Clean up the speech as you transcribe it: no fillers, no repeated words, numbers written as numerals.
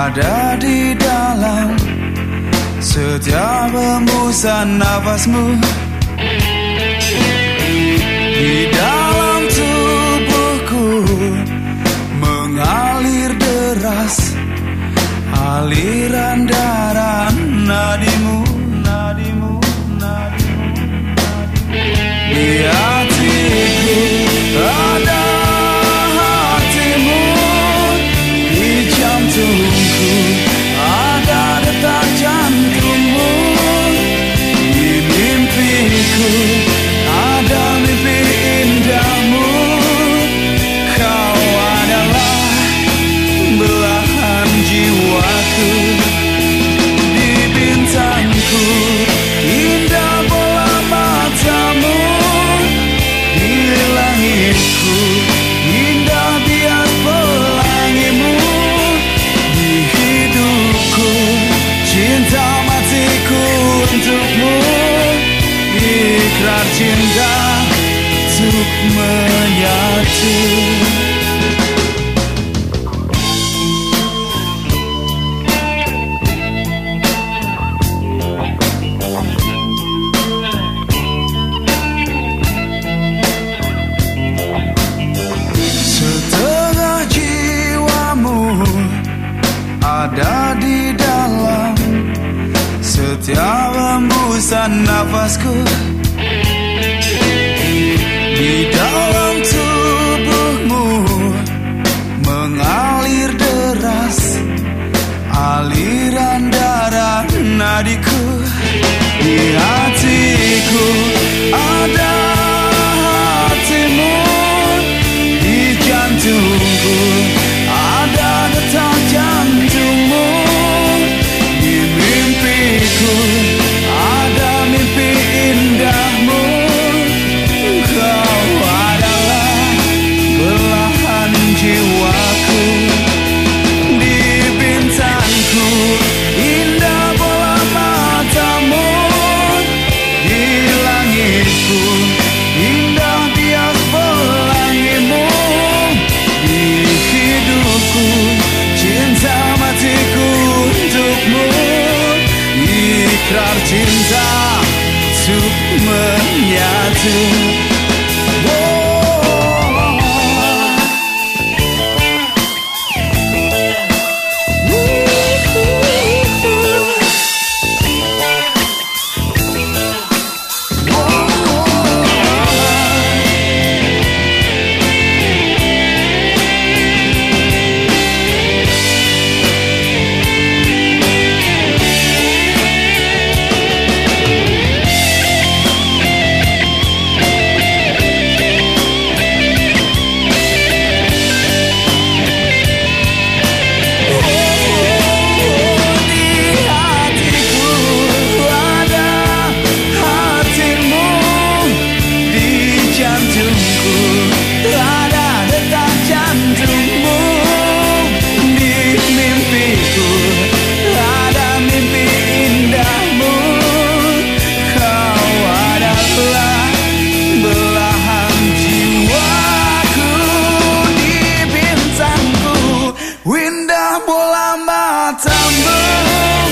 ada di dalam setiap hembusan nafasmu. Di dalam tubuhku mengalir deras aliran darah nadimu, nadimu, nadimu, nadimu. Di hatiku ada hatimu, di jantungku ada detak jantungmu, di mimpiku ada mimpi indahmu. Kau adalah belahan jiwaku, di bintangku indah bola matamu, di langitku indah bias pelangimu, di hidupku cinta matiku untukmu, ikrar cinta untuk menyatu. Setengah jiwamu ada di dalam setiap hembusan nafasku. Di dalam tubuhmu mengalir deras aliran darah nadiku. Di hatiku ada hatimu, di jantungku ada detak jantungmu, di mimpiku ada mimpi indahmu. Kau adalah belahan jiwaku, di bintangku indah bola matamu, di langitku indah bias pelangimu, di hidupku cinta matiku untukmu, ikrar cinta untuk menyatu. Indah bola matamu.